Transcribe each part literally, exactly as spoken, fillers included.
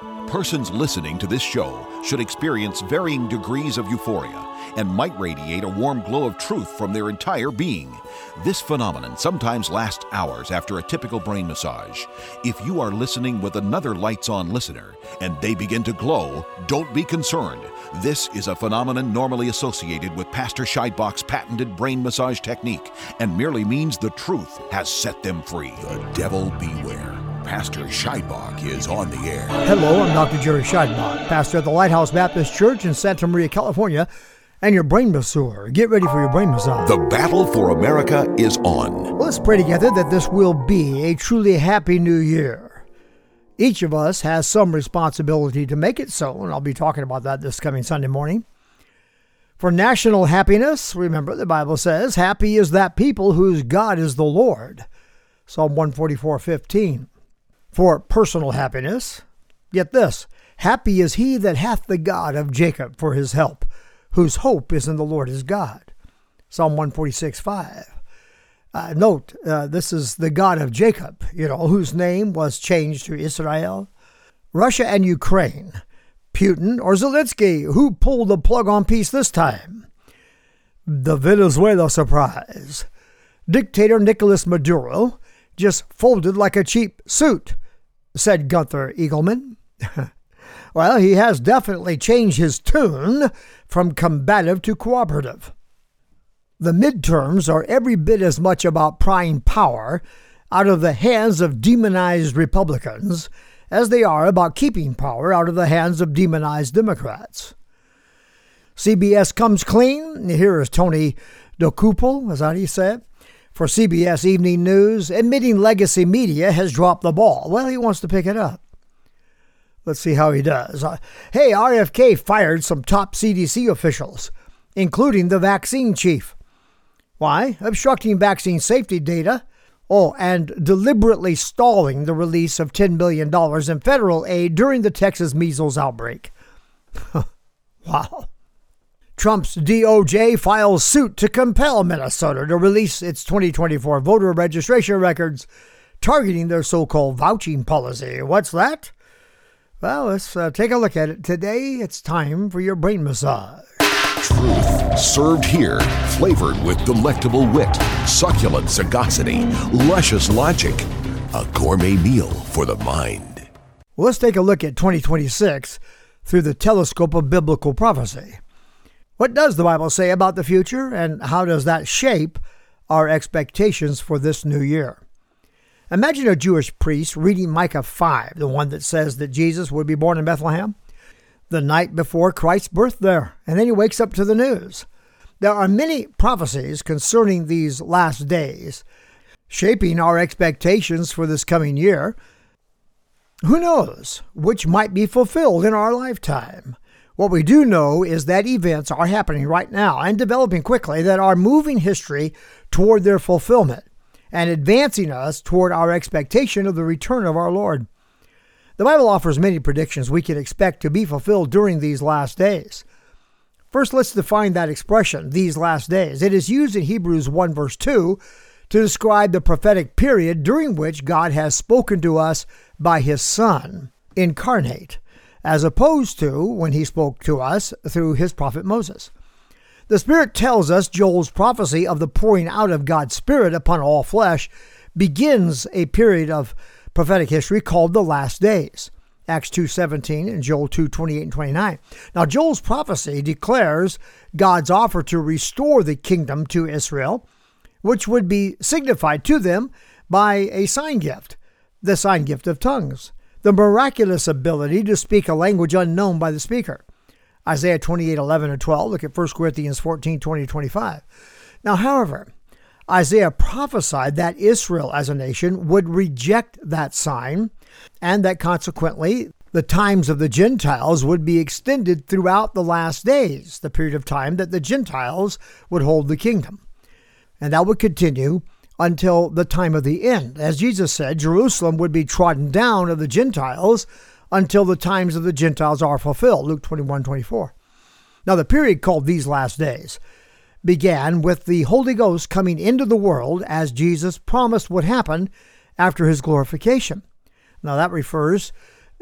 Persons listening to this show should experience varying degrees of euphoria and might radiate a warm glow of truth from their entire being. This phenomenon sometimes lasts hours after a typical brain massage. If you are listening with another lights-on listener and they begin to glow, don't be concerned. This is a phenomenon normally associated with Pastor Scheidbach's patented brain massage technique and merely means the truth has set them free. The devil beware. Pastor Scheidbach is on the air. Hello, I'm Doctor Jerry Scheidbach, pastor at the Lighthouse Baptist Church in Santa Maria, California, and your brain masseur. Get ready for your brain massage. The battle for America is on. Let's pray together that this will be a truly happy new year. Each of us has some responsibility to make it so, and I'll be talking about that this coming Sunday morning. For national happiness, remember the Bible says, happy is that people whose God is the Lord. Psalm one forty-four fifteen. For personal happiness, get this, happy is he that hath the God of Jacob for his help, whose hope is in the Lord his God. Psalm one forty-six five. Uh, note, uh, this is the God of Jacob, you know, whose name was changed to Israel. Russia and Ukraine, Putin or Zelensky, who pulled the plug on peace this time? The Venezuela surprise. Dictator Nicolas Maduro just folded like a cheap suit, said Gunther Eagleman. Well, he has definitely changed his tune from combative to cooperative. The midterms are every bit as much about prying power out of the hands of demonized Republicans as they are about keeping power out of the hands of demonized Democrats. C B S comes clean. Here is Tony Dokoupil, is that how you say it? For C B S Evening News, admitting legacy media has dropped the ball. Well, he wants to pick it up. Let's see how he does. Uh, hey, R F K fired some top C D C officials, including the vaccine chief. Why? Obstructing vaccine safety data. Oh, and deliberately stalling the release of ten billion dollars in federal aid during the Texas measles outbreak. Wow. Trump's D O J files suit to compel Minnesota to release its twenty twenty-four voter registration records, targeting their so-called vouching policy. What's that? Well, let's uh, take a look at it. Today, it's time for your brain massage. Truth served here, flavored with delectable wit, succulent sagacity, luscious logic. A gourmet meal for the mind. Well, let's take a look at twenty twenty-six through the telescope of biblical prophecy. What does the Bible say about the future, and how does that shape our expectations for this new year? Imagine a Jewish priest reading Micah five, the one that says that Jesus would be born in Bethlehem, the night before Christ's birth there, and then he wakes up to the news. There are many prophecies concerning these last days, shaping our expectations for this coming year. Who knows which might be fulfilled in our lifetime? What we do know is that events are happening right now and developing quickly that are moving history toward their fulfillment and advancing us toward our expectation of the return of our Lord. The Bible offers many predictions we can expect to be fulfilled during these last days. First, let's define that expression, these last days. It is used in Hebrews one verse two to describe the prophetic period during which God has spoken to us by his Son, incarnate, as opposed to when he spoke to us through his prophet Moses. The Spirit tells us Joel's prophecy of the pouring out of God's Spirit upon all flesh begins a period of prophetic history called the last days. Acts two seventeen and Joel two twenty-eight and twenty-nine. Now, Joel's prophecy declares God's offer to restore the kingdom to Israel, which would be signified to them by a sign gift, the sign gift of tongues, the miraculous ability to speak a language unknown by the speaker. Isaiah twenty-eight eleven and twelve. Look at First Corinthians fourteen twenty to twenty-five. Now, however, Isaiah prophesied that Israel as a nation would reject that sign, and that consequently the times of the Gentiles would be extended throughout the last days, the period of time that the Gentiles would hold the kingdom. And that would continue until the time of the end. As Jesus said, Jerusalem would be trodden down of the Gentiles until the times of the Gentiles are fulfilled. Luke twenty-one twenty-four. Now, the period called these last days began with the Holy Ghost coming into the world as Jesus promised would happen after his glorification. Now, that refers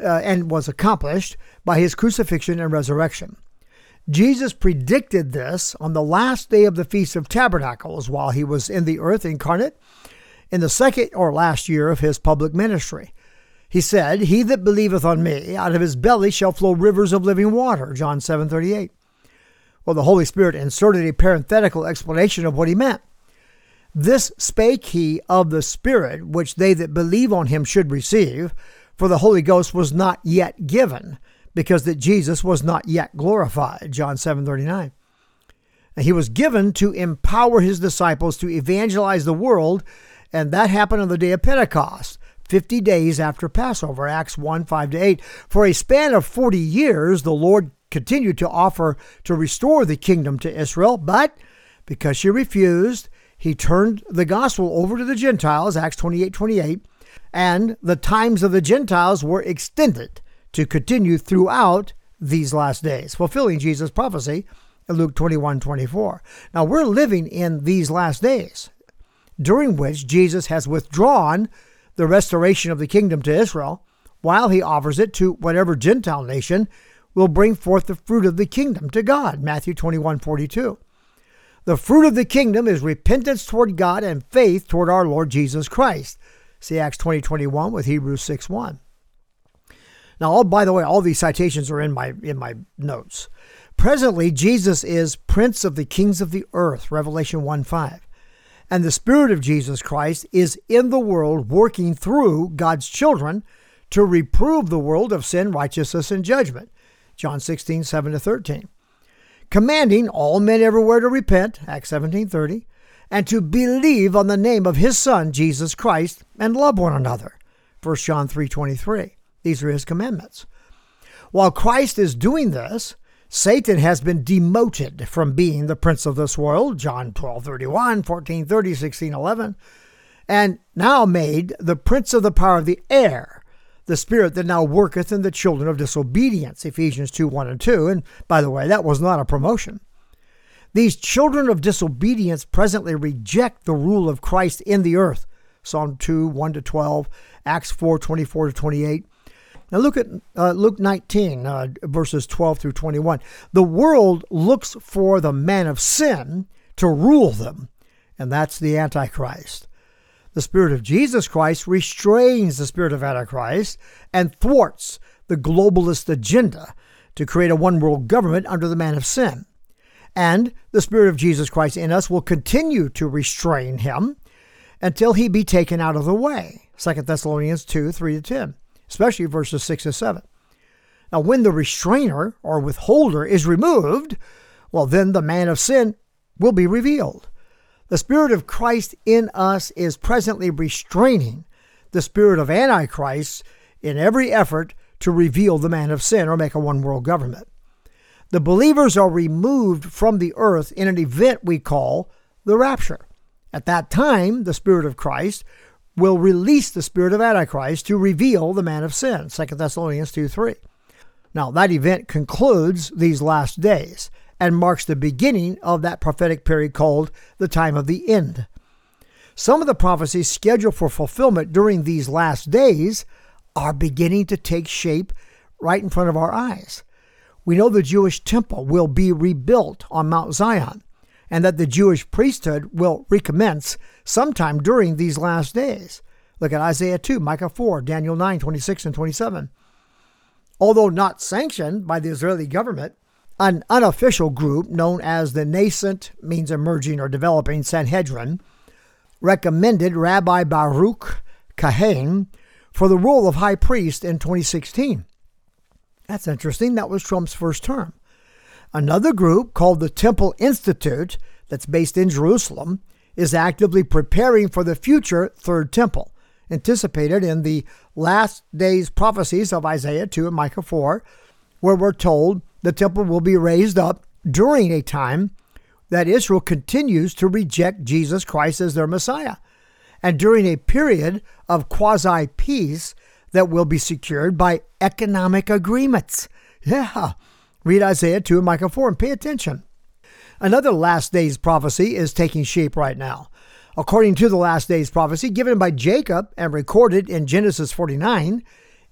uh, and was accomplished by his crucifixion and resurrection. Jesus predicted this on the last day of the Feast of Tabernacles while he was in the earth incarnate in the second or last year of his public ministry. He said, "He that believeth on me, out of his belly shall flow rivers of living water," John seven thirty-eight. Well, the Holy Spirit inserted a parenthetical explanation of what he meant. "This spake he of the Spirit, which they that believe on him should receive, for the Holy Ghost was not yet given, because that Jesus was not yet glorified," John seven thirty-nine. And he was given to empower his disciples to evangelize the world, and that happened on the day of Pentecost, fifty days after Passover, Acts one, five to eight. For a span of forty years, the Lord continued to offer to restore the kingdom to Israel, but because she refused, he turned the gospel over to the Gentiles, Acts twenty-eight twenty-eight, and the times of the Gentiles were extended to continue throughout these last days, fulfilling Jesus' prophecy in Luke twenty-one twenty-four. Now, we're living in these last days, during which Jesus has withdrawn the restoration of the kingdom to Israel, while he offers it to whatever Gentile nation will bring forth the fruit of the kingdom to God, Matthew twenty-one forty-two. The fruit of the kingdom is repentance toward God and faith toward our Lord Jesus Christ. See Acts twenty twenty-one with Hebrews six one. Now, all, by the way, all these citations are in my in my notes. Presently, Jesus is Prince of the Kings of the earth, Revelation one five. And the Spirit of Jesus Christ is in the world working through God's children to reprove the world of sin, righteousness, and judgment, John sixteen seven to thirteen. Commanding all men everywhere to repent, Acts seventeen thirty, and to believe on the name of his Son, Jesus Christ, and love one another, First John three twenty-three. These are his commandments. While Christ is doing this, Satan has been demoted from being the prince of this world, John twelve thirty-one, fourteen thirty, sixteen eleven, and now made the prince of the power of the air, the spirit that now worketh in the children of disobedience, Ephesians two one and two. And by the way, that was not a promotion. These children of disobedience presently reject the rule of Christ in the earth, Psalm two one to twelve, Acts four twenty-four to twenty-eight. Now look at uh, Luke nineteen, uh, verses twelve through twenty-one. The world looks for the man of sin to rule them, and that's the Antichrist. The Spirit of Jesus Christ restrains the spirit of Antichrist and thwarts the globalist agenda to create a one-world government under the man of sin. And the Spirit of Jesus Christ in us will continue to restrain him until he be taken out of the way, Second Thessalonians two, three to ten. Especially verses six to seven. Now, when the restrainer or withholder is removed, well, then the man of sin will be revealed. The Spirit of Christ in us is presently restraining the spirit of Antichrist in every effort to reveal the man of sin or make a one-world government. The believers are removed from the earth in an event we call the rapture. At that time, the Spirit of Christ will release the spirit of Antichrist to reveal the man of sin, Second Thessalonians two three. Now, that event concludes these last days and marks the beginning of that prophetic period called the time of the end. Some of the prophecies scheduled for fulfillment during these last days are beginning to take shape right in front of our eyes. We know the Jewish temple will be rebuilt on Mount Zion, and that the Jewish priesthood will recommence sometime during these last days. Look at Isaiah two, Micah four, Daniel nine, twenty-six and twenty-seven. Although not sanctioned by the Israeli government, an unofficial group known as the nascent, means emerging or developing Sanhedrin, recommended Rabbi Baruch Kahan for the role of high priest in twenty sixteen. That's interesting. That was Trump's first term. Another group called the Temple Institute, that's based in Jerusalem, is actively preparing for the future third temple, anticipated in the last days prophecies of Isaiah two and Micah four, where we're told the temple will be raised up during a time that Israel continues to reject Jesus Christ as their Messiah, and during a period of quasi-peace that will be secured by economic agreements. Yeah. Read Isaiah two and Micah four and pay attention. Another last days prophecy is taking shape right now. According to the last days prophecy given by Jacob and recorded in Genesis forty-nine,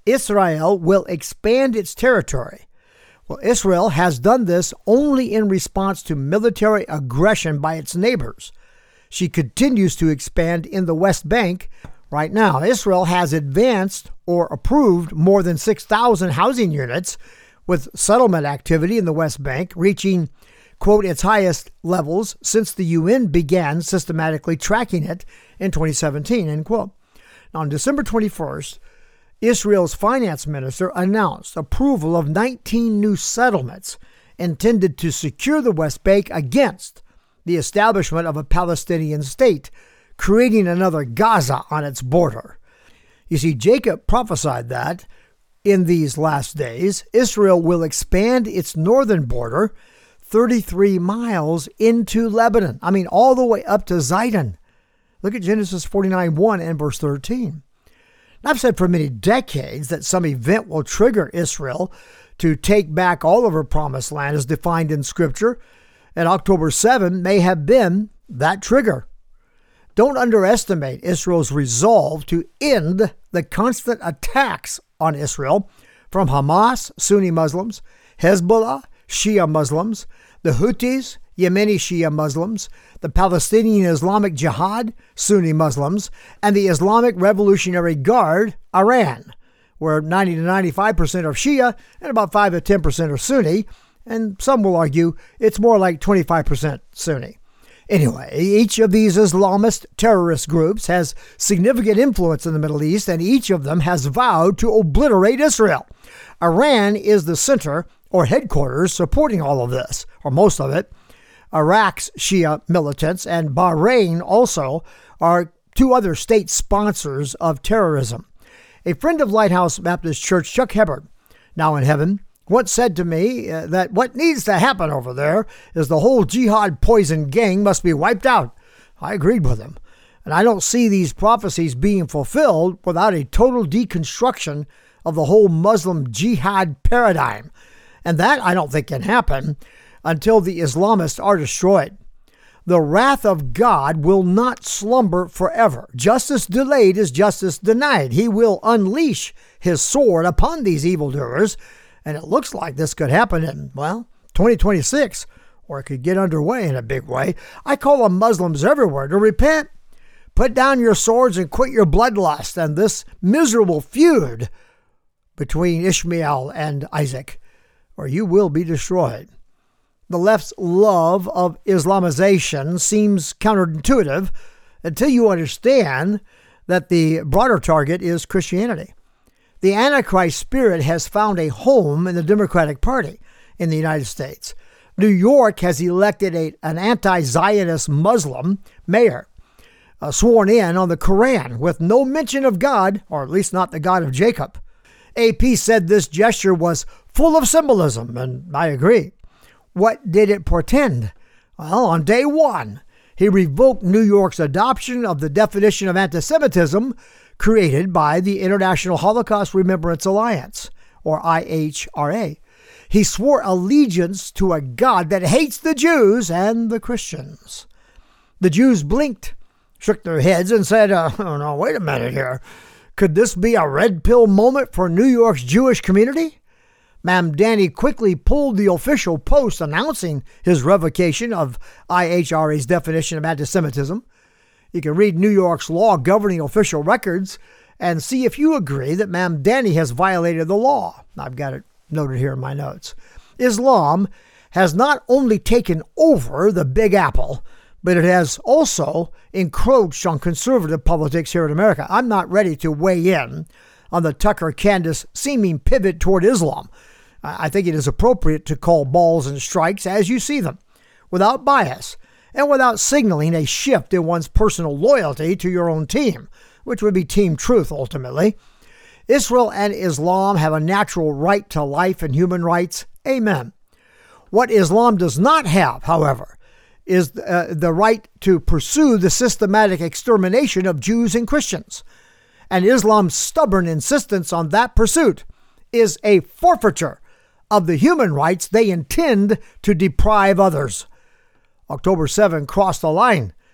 Israel will expand its territory. Well, Israel has done this only in response to military aggression by its neighbors. She continues to expand in the West Bank. Right now, Israel has advanced or approved more than six thousand housing units, with settlement activity in the West Bank reaching, quote, its highest levels since the U N began systematically tracking it in twenty seventeen, end quote. Now, on December twenty-first, Israel's finance minister announced approval of nineteen new settlements intended to secure the West Bank against the establishment of a Palestinian state, creating another Gaza on its border. You see, Jacob prophesied that in these last days, Israel will expand its northern border thirty-three miles into Lebanon. I mean, all the way up to Zidon. Look at Genesis forty-nine one and verse thirteen. Now, I've said for many decades that some event will trigger Israel to take back all of her promised land as defined in Scripture, and October seventh may have been that trigger. Don't underestimate Israel's resolve to end the constant attacks on Israel from Hamas, Sunni Muslims, Hezbollah, Shia Muslims, the Houthis, Yemeni Shia Muslims, the Palestinian Islamic Jihad, Sunni Muslims, and the Islamic Revolutionary Guard, Iran, where ninety to ninety-five percent are Shia and about five to ten percent are Sunni, and some will argue it's more like twenty-five percent Sunni. Anyway, each of these Islamist terrorist groups has significant influence in the Middle East, and each of them has vowed to obliterate Israel. Iran is the center or headquarters supporting all of this, or most of it. Iraq's Shia militants and Bahrain also are two other state sponsors of terrorism. A friend of Lighthouse Baptist Church, Chuck Hebard, now in heaven, once said to me uh, that what needs to happen over there is the whole jihad poison gang must be wiped out. I agreed with him. And I don't see these prophecies being fulfilled without a total deconstruction of the whole Muslim jihad paradigm. And that I don't think can happen until the Islamists are destroyed. The wrath of God will not slumber forever. Justice delayed is justice denied. He will unleash his sword upon these evildoers. And it looks like this could happen in, well, twenty twenty-six, or it could get underway in a big way. I call on Muslims everywhere to repent, put down your swords and quit your bloodlust and this miserable feud between Ishmael and Isaac, or you will be destroyed. The left's love of Islamization seems counterintuitive until you understand that the broader target is Christianity. The Antichrist spirit has found a home in the Democratic Party in the United States. New York has elected a, an anti-Zionist Muslim mayor, uh, sworn in on the Quran with no mention of God, or at least not the God of Jacob. A P said this gesture was full of symbolism, and I agree. What did it portend? Well, on day one, he revoked New York's adoption of the definition of anti-Semitism created by the International Holocaust Remembrance Alliance, or I H R A. He swore allegiance to a God that hates the Jews and the Christians. The Jews blinked, shook their heads, and said, uh, oh no, wait a minute here. Could this be a red pill moment for New York's Jewish community? Mamdani quickly pulled the official post announcing his revocation of I H R A's definition of anti-Semitism. You can read New York's law governing official records and see if you agree that Mamdani has violated the law. I've got it noted here in my notes. Islam has not only taken over the Big Apple, but it has also encroached on conservative politics here in America. I'm not ready to weigh in on the Tucker Candace seeming pivot toward Islam. I think it is appropriate to call balls and strikes as you see them, without bias, and without signaling a shift in one's personal loyalty to your own team, which would be Team Truth ultimately. Israel and Islam have a natural right to life and human rights. Amen. What Islam does not have, however, is uh, the right to pursue the systematic extermination of Jews and Christians. And Islam's stubborn insistence on that pursuit is a forfeiture of the human rights they intend to deprive others. October seventh crossed the line.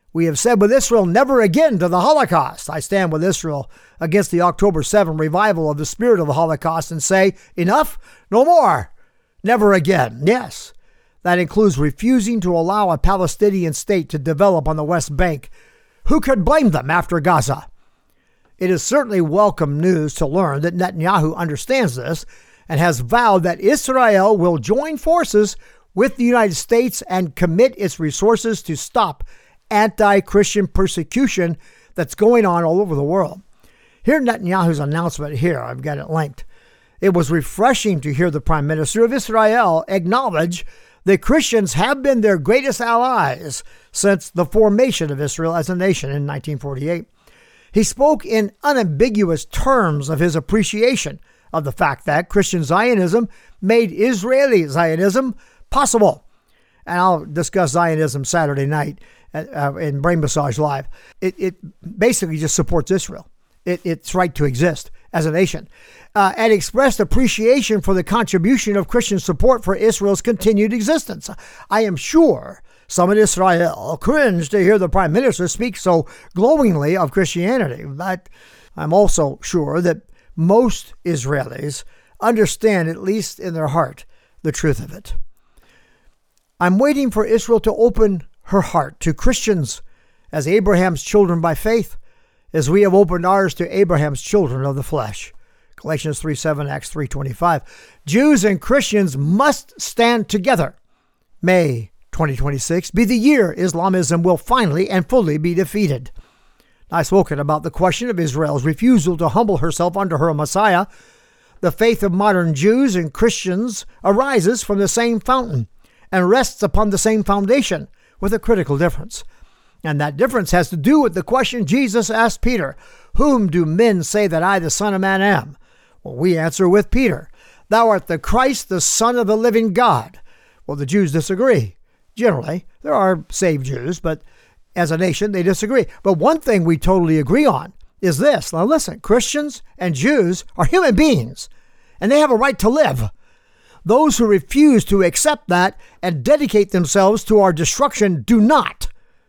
We have said with Israel, never again to the Holocaust. I stand with Israel against the October seventh revival of the spirit of the Holocaust and say, enough, no more, never again. Yes, that includes refusing to allow a Palestinian state to develop on the West Bank. Who could blame them after Gaza? It is certainly welcome news to learn that Netanyahu understands this and has vowed that Israel will join forces with the United States and commit its resources to stop anti-Christian persecution that's going on all over the world. Hear Netanyahu's announcement here. I've got it linked. It was refreshing to hear the Prime Minister of Israel acknowledge that Christians have been their greatest allies since the formation of Israel as a nation in nineteen forty-eight. He spoke in unambiguous terms of his appreciation of the fact that Christian Zionism made Israeli Zionism possible. And I'll discuss Zionism Saturday night uh, in Brain Massage Live. It, it basically just supports Israel. It, its right to exist as a nation, uh, and expressed appreciation for the contribution of Christian support for Israel's continued existence. I am sure some in Israel cringe to hear the Prime Minister speak so glowingly of Christianity, but I'm also sure that most Israelis understand, at least in their heart, the truth of it. I'm waiting for Israel to open her heart to Christians as Abraham's children by faith, as we have opened ours to Abraham's children of the flesh. Galatians three seven, Acts three twenty-five. Jews and Christians must stand together. May twenty twenty-six be the year Islamism will finally and fully be defeated. I've spoken about the question of Israel's refusal to humble herself under her Messiah. The faith of modern Jews and Christians arises from the same fountain and rests upon the same foundation, with a critical difference. And that difference has to do with the question Jesus asked Peter, whom do men say that I, the Son of Man, am? Well, we answer with Peter, thou art the Christ, the Son of the living God. Well, the Jews disagree. Generally, there are saved Jews, but as a nation, they disagree. But one thing we totally agree on is this. Now listen, Christians and Jews are human beings, and they have a right to live. Those who refuse to accept that and dedicate themselves to our destruction do not.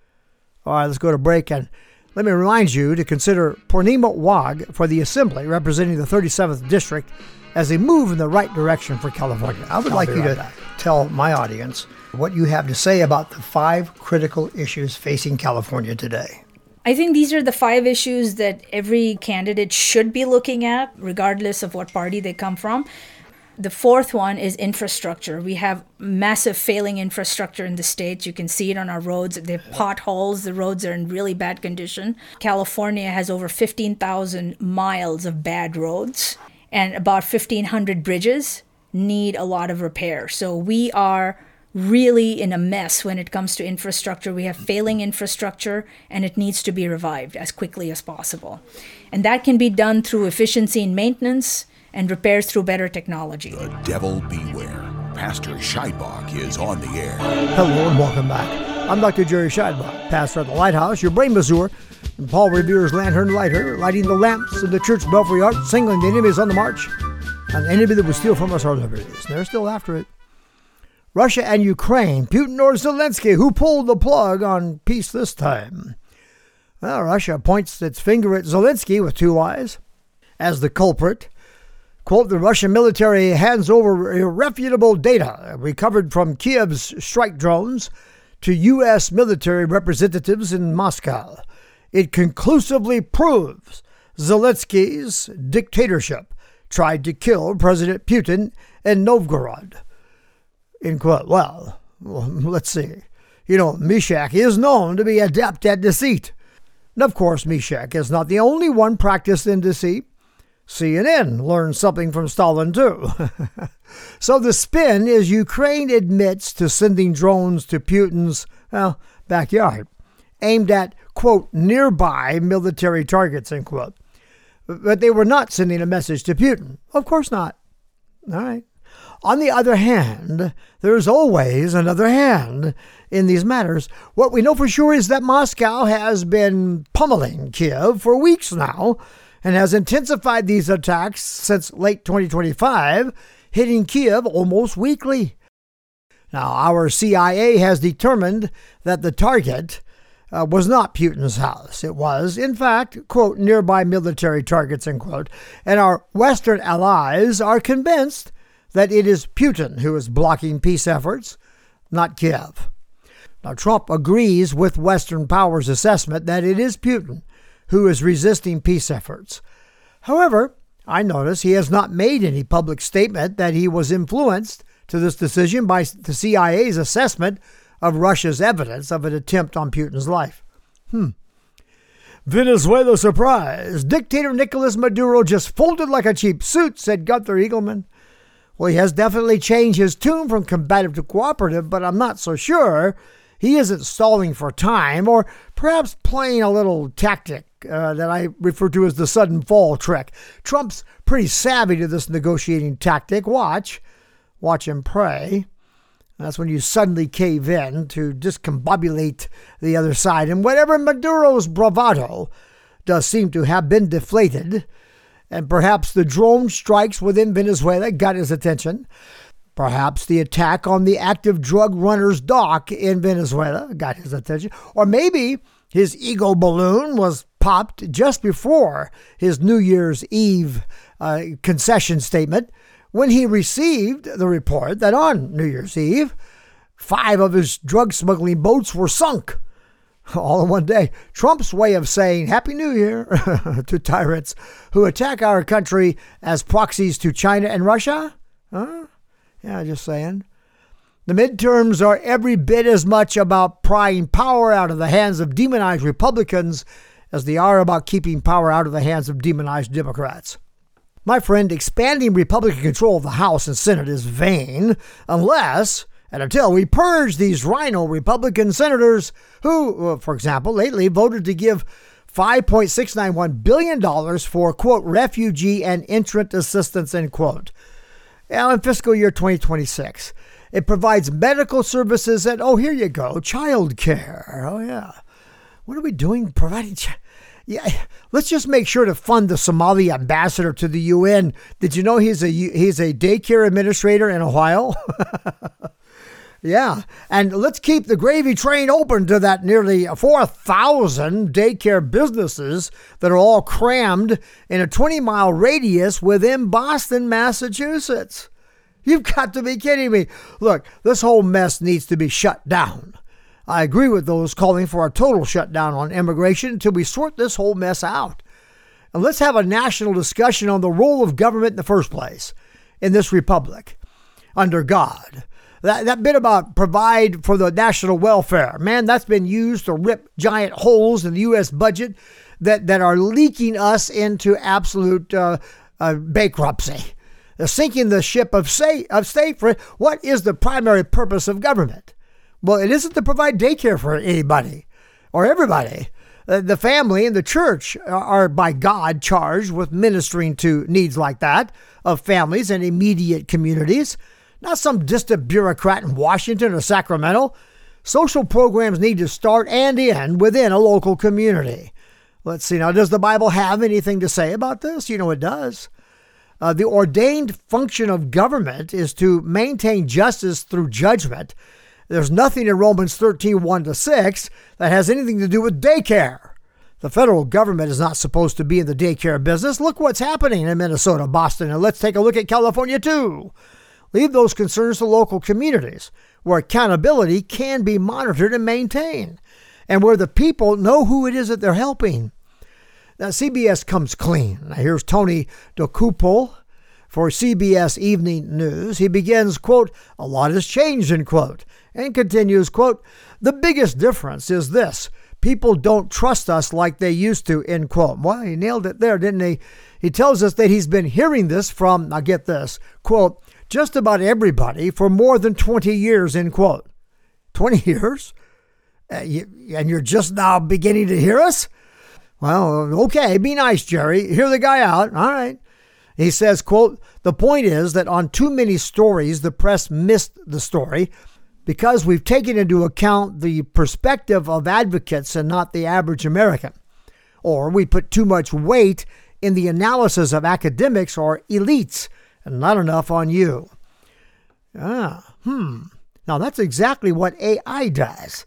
All right, let's go to break, and let me remind you to consider Purnima Wag for the Assembly representing the thirty-seventh District as a move in the right direction for California. I would I'll like you right to back. tell my audience what you have to say about the five critical issues facing California today. I think these are the five issues that every candidate should be looking at, regardless of what party they come from. The fourth one is infrastructure. We have massive failing infrastructure in the states. You can see it on our roads. They have potholes. The roads are in really bad condition. California has over fifteen thousand miles of bad roads, and about fifteen hundred bridges need a lot of repair. So we are really in a mess when it comes to infrastructure. We have failing infrastructure, and it needs to be revived as quickly as possible. And that can be done through efficiency in maintenance and repairs through better technology. The devil beware. Pastor Scheidbach is on the air. Hello and welcome back. I'm Doctor Jerry Scheidbach, pastor at the Lighthouse, your brain masseur, and Paul Revere's lantern lighter, lighting the lamps in the church belfry arch, singling the enemies on the march, and the enemy that would steal from us our liberties. And they're still after it. Russia and Ukraine, Putin or Zelensky, who pulled the plug on peace this time? Well, Russia points its finger at Zelensky with two eyes as the culprit. Quote, the Russian military hands over irrefutable data recovered from Kiev's strike drones to U S military representatives in Moscow. It conclusively proves Zelensky's dictatorship tried to kill President Putin in Novgorod. In quote, well, let's see. You know, Meshach is known to be adept at deceit. And of course, Meshach is not the only one practiced in deceit. C N N learned something from Stalin, too. So the spin is Ukraine admits to sending drones to Putin's, well, backyard, aimed at, quote, nearby military targets, end quote. But they were not sending a message to Putin. Of course not. All right. On the other hand, there's always another hand in these matters. What we know for sure is that Moscow has been pummeling Kiev for weeks now, and has intensified these attacks since late twenty twenty-five, hitting Kiev almost weekly. Now, our C I A has determined that the target uh, was not Putin's house. It was, in fact, quote, nearby military targets, end quote. And our Western allies are convinced that it is Putin who is blocking peace efforts, not Kiev. Now, Trump agrees with Western powers' assessment that it is Putin who is resisting peace efforts. However, I notice he has not made any public statement that he was influenced to this decision by the C I A's assessment of Russia's evidence of an attempt on Putin's life. Hmm. Venezuela surprise. Dictator Nicolas Maduro just folded like a cheap suit, said Gunther Eagleman. Well, he has definitely changed his tune from combative to cooperative, but I'm not so sure he isn't stalling for time, or perhaps playing a little tactic uh, that I refer to as the sudden fall trick. Trump's pretty savvy to this negotiating tactic. Watch. Watch and pray. That's when you suddenly cave in to discombobulate the other side. And whatever Maduro's bravado does seem to have been deflated, and perhaps the drone strikes within Venezuela got his attention. Perhaps the attack on the active drug runner's dock in Venezuela got his attention. Or maybe his ego balloon was popped just before his New Year's Eve uh, concession statement when he received the report that on New Year's Eve, five of his drug smuggling boats were sunk all in one day. Trump's way of saying Happy New Year to tyrants who attack our country as proxies to China and Russia? Huh? Yeah, just saying. The midterms are every bit as much about prying power out of the hands of demonized Republicans as they are about keeping power out of the hands of demonized Democrats. My friend, expanding Republican control of the House and Senate is vain unless and until we purge these rhino Republican senators who, for example, lately voted to give five point six nine one billion dollars for, quote, refugee and entrant assistance, end quote. Now, in fiscal year twenty twenty-six, it provides medical services and, oh, here you go, child care. Oh, yeah. What are we doing providing child? Yeah, let's just make sure to fund the Somali ambassador to the U N. Did you know he's a he's a daycare administrator in Ohio? Yeah, and let's keep the gravy train open to that nearly four thousand daycare businesses that are all crammed in a twenty-mile radius within Boston, Massachusetts. You've got to be kidding me. Look, this whole mess needs to be shut down. I agree with those calling for a total shutdown on immigration until we sort this whole mess out. And let's have a national discussion on the role of government in the first place in this republic under God. That, that bit about provide for the national welfare, man, that's been used to rip giant holes in the U S budget that, that are leaking us into absolute uh, uh, bankruptcy. They're sinking the ship of state, of state for what is the primary purpose of government? Well, it isn't to provide daycare for anybody or everybody. Uh, the family and the church are by God charged with ministering to needs like that of families and immediate communities. Not some distant bureaucrat in Washington or Sacramento. Social programs need to start and end within a local community. Let's see. Now, does the Bible have anything to say about this? You know it does. Uh, the ordained function of government is to maintain justice through judgment. There's nothing in Romans thirteen, one to six that has anything to do with daycare. The federal government is not supposed to be in the daycare business. Look what's happening in Minnesota, Boston, and let's take a look at California too. Leave those concerns to local communities where accountability can be monitored and maintained and where the people know who it is that they're helping. Now, C B S comes clean. Now, here's Tony Dokoupil for C B S Evening News. He begins, quote, a lot has changed, end quote, and continues, quote, the biggest difference is this. People don't trust us like they used to, end quote. Well, he nailed it there, didn't he? He tells us that he's been hearing this from, now get this, quote, just about everybody for more than twenty years, end quote. twenty years? Uh, you, and you're just now beginning to hear us? Well, okay, be nice, Jerry. Hear the guy out. All right. He says, quote, the point is that on too many stories, the press missed the story because we've taken into account the perspective of advocates and not the average American. Or we put too much weight in the analysis of academics or elites and not enough on you. Ah, hmm. Now, that's exactly what A I does.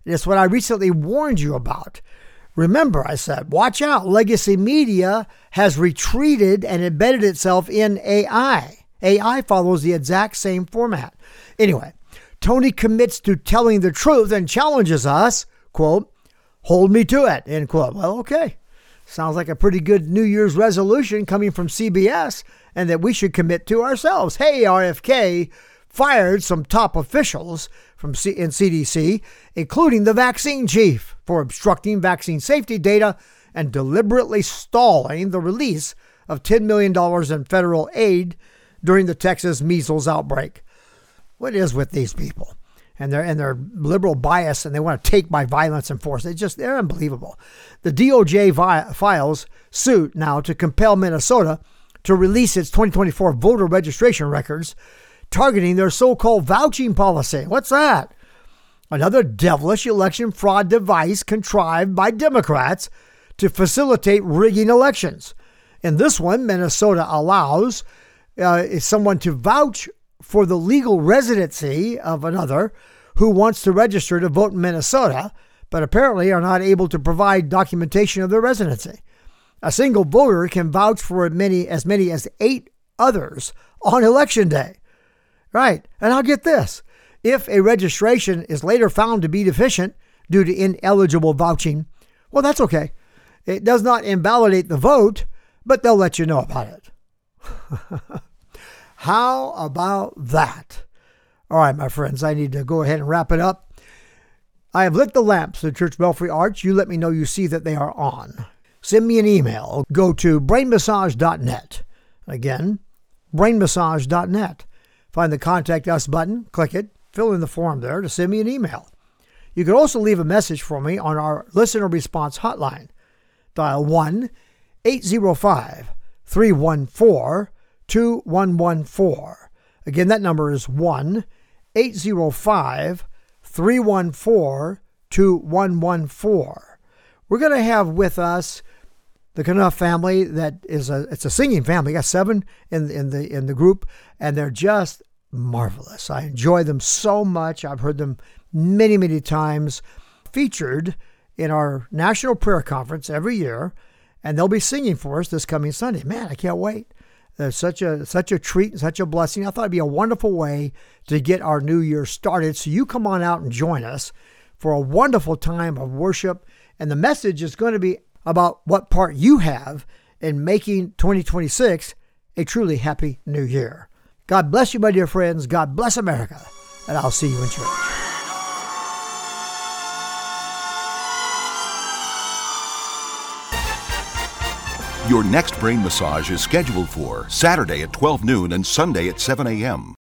It's what I recently warned you about. Remember, I said, watch out. Legacy media has retreated and embedded itself in A I. A I follows the exact same format. Anyway, Tony commits to telling the truth and challenges us, quote, hold me to it, end quote. Well, okay. Sounds like a pretty good New Year's resolution coming from C B S, and that we should commit to ourselves. Hey, R F K fired some top officials from C- in C D C, including the vaccine chief, for obstructing vaccine safety data and deliberately stalling the release of ten million dollars in federal aid during the Texas measles outbreak. What is with these people and their and their liberal bias, and they want to take by violence and force? They just they're unbelievable. The D O J vi- files suit now to compel Minnesota to release its twenty twenty-four voter registration records, targeting their so-called vouching policy. What's that? Another devilish election fraud device contrived by Democrats to facilitate rigging elections. In this one, Minnesota allows uh, someone to vouch for the legal residency of another who wants to register to vote in Minnesota, but apparently are not able to provide documentation of their residency. A single voter can vouch for as many as many as eight others on election day. Right. And I'll get this. If a registration is later found to be deficient due to ineligible vouching, well, that's okay. It does not invalidate the vote, but they'll let you know about it. How about that? All right, my friends, I need to go ahead and wrap it up. I have lit the lamps at Church Belfry Arch. You let me know you see that they are on. Send me an email. Go to brain massage dot net. Again, brain massage dot net. Find the Contact Us button, click it, fill in the form there to send me an email. You can also leave a message for me on our listener response hotline. Dial one eight zero five, three one four, two one one four. Again, that number is one eight zero five, three one four, two one one four. We're going to have with us the Knuff family. That is a it's a singing family. We got seven in in the in the group, and they're just marvelous. I enjoy them so much. I've heard them many many times, featured in our National Prayer Conference every year, and they'll be singing for us this coming Sunday. Man, I can't wait. There's such a such a treat and such a blessing. I thought it'd be a wonderful way to get our new year started. So you come on out and join us for a wonderful time of worship. And the message is going to be about what part you have in making twenty twenty-six a truly happy new year. God bless you, my dear friends. God bless America. And I'll see you in church. Your next brain massage is scheduled for Saturday at twelve noon and Sunday at seven a.m.